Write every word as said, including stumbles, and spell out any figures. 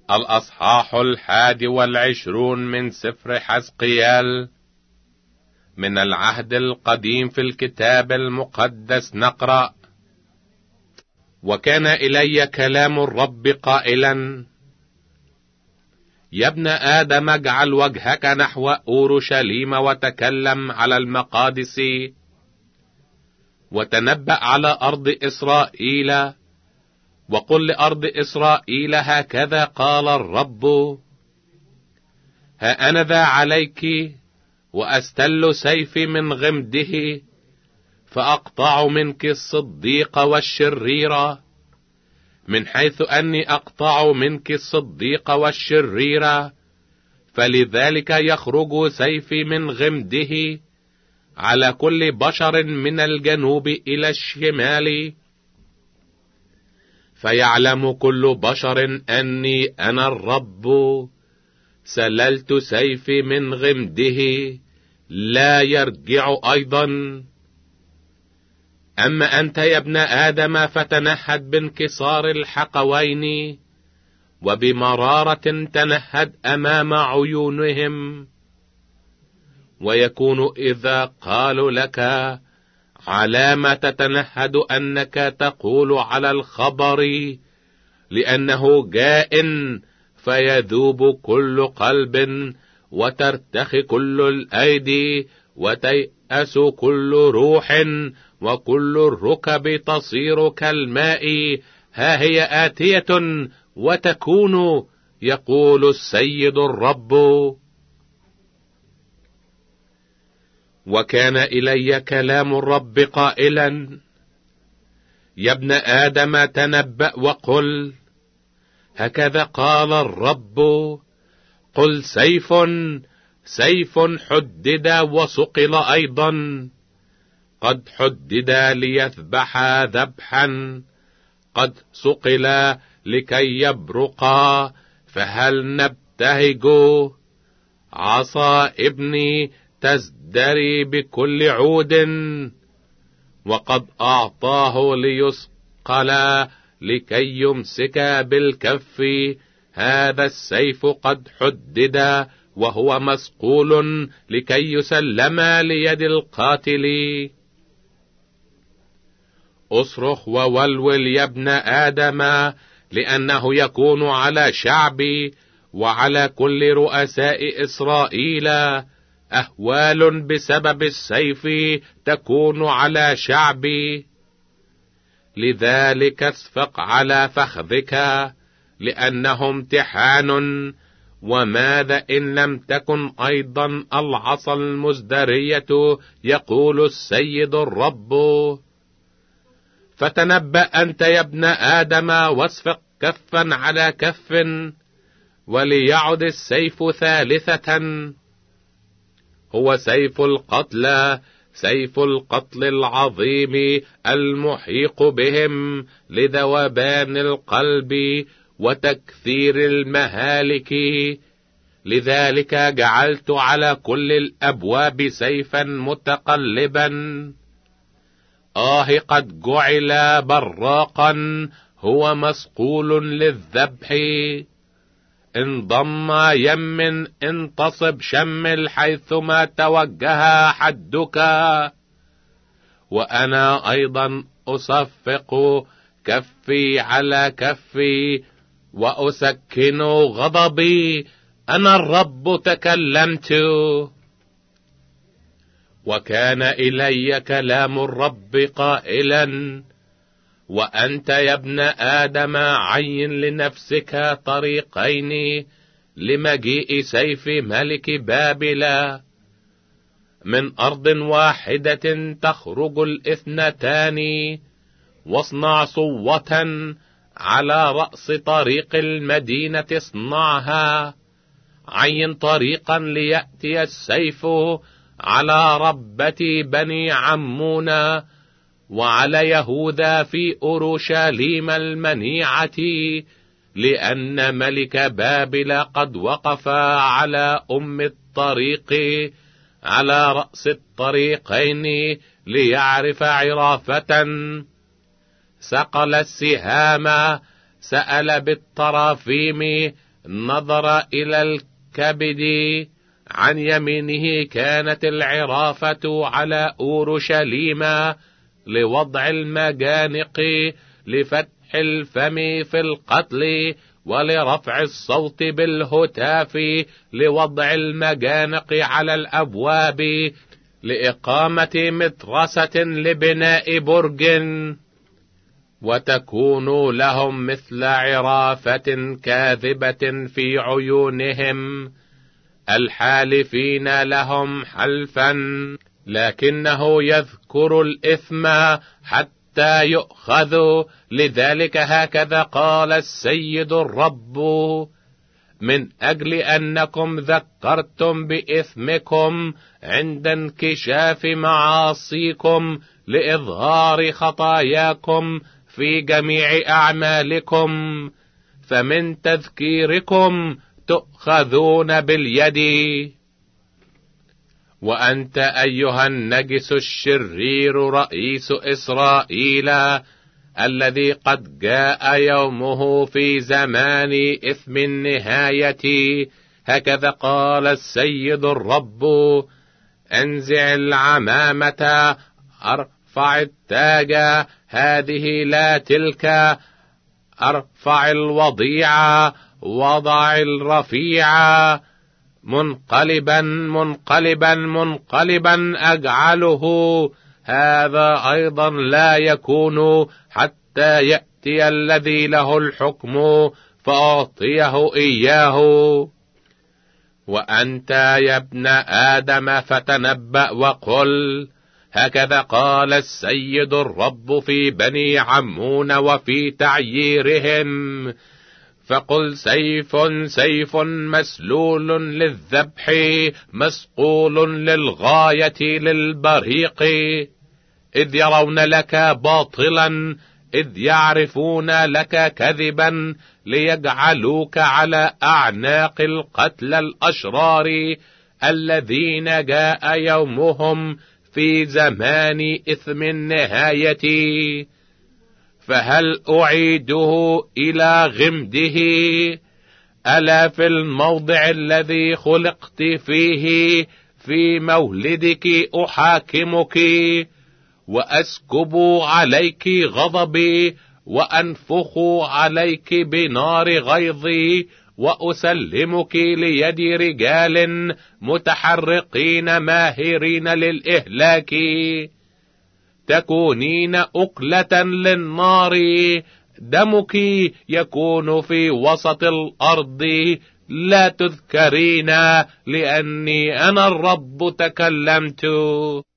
الأصحاح الحادي والعشرون من سفر حزقيال. من العهد القديم في الكتاب المقدس نقرأ: وكان إلي كلام الرب قائلا: يا ابن آدم، اجعل وجهك نحو أورشليم وتكلم على المقادس، وتنبأ على أرض إسرائيل، وقل لأرض إسرائيل: هكذا قال الرب: ها أنا ذا عليك، وأستل سيفي من غمده، فأقطع منك الصديق والشرير، من حيث أني أقطع منك الصديق والشرير، فلذلك يخرج سيفي من غمده على كل بشر من الجنوب إلى الشمال، فيعلم كل بشر أني أنا الرب، سللت سيفي من غمده لا يرجع أيضا. أما أنت يا ابن آدم، فتنهد بانكسار الحقوين، وبمرارة تنهد أمام عيونهم، ويكون إذا قالوا لك: علامة تتنهد، أنك تقول على الخبر: لأنه جاء، فيذوب كل قلب، وترتخي كل الأيدي، وتيأس كل روح، وكل الركب تصير كالماء. ها هي آتية وتكون، يقول السيد الرب. وكان إلي كلام الرب قائلا: يا ابن آدم، تنبأ وقل: هكذا قال الرب: قل سيف، سيف حدد وسقل أيضا، قد حدد ليذبح ذبحا، قد سقل لكي يبرقا، فهل نبتهج؟ عصا ابني تزدري بكل عود، وقد أعطاه ليسقل لكي يمسك بالكف. هذا السيف قد حدد وهو مسقول لكي يسلم ليد القاتل. اصرخ وولول يا ابن آدم، لأنه يكون على شعبي وعلى كل رؤساء إسرائيل أهوال بسبب السيف تكون على شعبي. لذلك اصفق على فخذك، لأنه امتحان. وماذا إن لم تكن أيضا العصا المزدرية، يقول السيد الرب. فتنبأ أنت يا ابن آدم، واصفق كفا على كف، وليعد السيف ثالثة. هو سيف القتل، سيف القتل العظيم المحيق بهم، لذوبان القلب وتكثير المهالك. لذلك جعلت على كل الأبواب سيفا متقلبا. آه، قد جعل براقا، هو مسقول للذبح. انضم يم، انتصب شمل حيثما توجه حدك. وأنا أيضا أصفق كفي على كفي، وأسكن غضبي. أنا الرب تكلمت. وكان إلي كلام الرب قائلا: وأنت يا ابن آدم، عين لنفسك طريقين لمجيء سيف ملك بابل. من أرض واحدة تخرج الاثنتان، واصنع صوة على رأس طريق المدينة، اصنعها. عين طريقا ليأتي السيف على ربة بني عمون، وعلى يهوذا في أورشليم المنيعة، لأن ملك بابل قد وقف على أم الطريق، على رأس الطريقين، ليعرف عرافة. سقل السهام، سأل بالطرافيم، نظر إلى الكبد، عن يمينه كانت العرافة على أورشليم لوضع المجانق، لفتح الفم في القتل، ولرفع الصوت بالهتاف، لوضع المجانق على الأبواب، لإقامة مترسة لبناء برج، وتكون لهم مثل عرافة كاذبة في عيونهم، الحالفين لهم حلفا، لكنه يذكر الإثم حتى يؤخذوا. لذلك هكذا قال السيد الرب: من أجل أنكم ذكرتم بإثمكم عند انكشاف معاصيكم، لإظهار خطاياكم في جميع أعمالكم، فمن تذكيركم تؤخذون باليد. وأنت أيها النجس الشرير رئيس إسرائيل، الذي قد جاء يومه في زمان إثم النهاية، هكذا قال السيد الرب: انزع العمامة، ارفع التاج، هذه لا تلك، ارفع الوضيعة، وضع الرفيعة، منقلبا منقلبا منقلبا أجعله، هذا أيضا لا يكون حتى يأتي الذي له الحكم فأعطيه إياه. وأنت يا ابن آدم فتنبأ وقل: هكذا قال السيد الرب في بني عمون وفي تعييرهم، فقل: سيف سيف مسلول للذبح، مسقول للغاية للبريق، إذ يرون لك باطلا، إذ يعرفون لك كذبا، ليجعلوك على أعناق القتل الأشرار، الذين جاء يومهم في زمان إثم النهاية. فهل أعيده إلى غمده؟ ألا في الموضع الذي خلقت فيه في مولدك أحاكمك، وأسكب عليك غضبي، وأنفخ عليك بنار غيظي، وأسلمك ليد رجال متحرقين ماهرين للإهلاك، تكونين أكلة للنار، دمك يكون في وسط الأرض، لا تذكرين، لأني أنا الرب تكلمت.